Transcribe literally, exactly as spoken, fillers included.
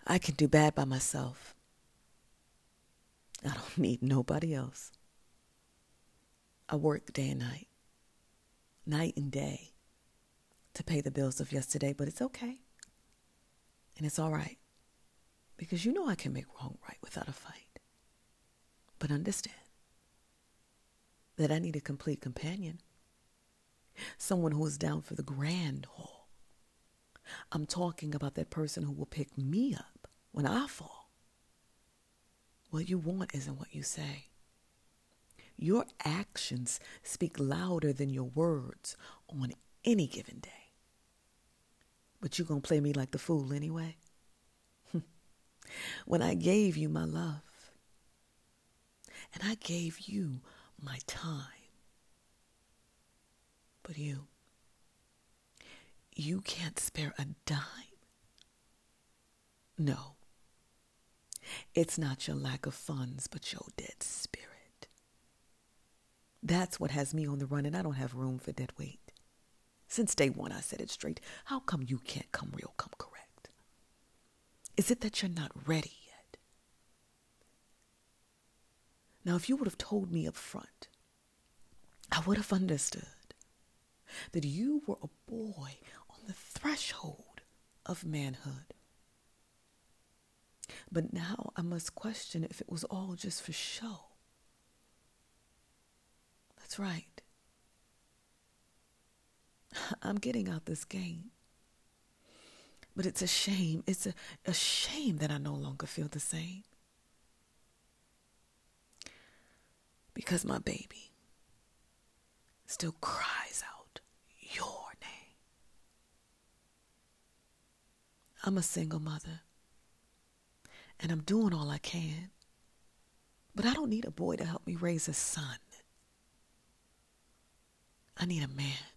I can do bad by myself. I don't need nobody else. I work day and night, night and day, to pay the bills of yesterday, but it's okay. And it's all right. Because you know I can make wrong right without a fight. But understand that I need a complete companion. Someone who is down for the grand haul. I'm talking about that person who will pick me up when I fall. What you want isn't what you say. Your actions speak louder than your words on any given day. But you're going to play me like the fool anyway. When I gave you my love, and I gave you my time, but you, you can't spare a dime. No, it's not your lack of funds, but your dead spirit. That's what has me on the run, and I don't have room for dead weight. Since day one, I said it straight. How come you can't come real, come correct? Is it that you're not ready yet? Now, if you would have told me up front, I would have understood that you were a boy on the threshold of manhood. But now I must question if it was all just for show. That's right. I'm getting out this game. But it's a shame. It's a, a shame that I no longer feel the same. Because my baby still cries out your name. I'm a single mother. And I'm doing all I can. But I don't need a boy to help me raise a son. I need a man.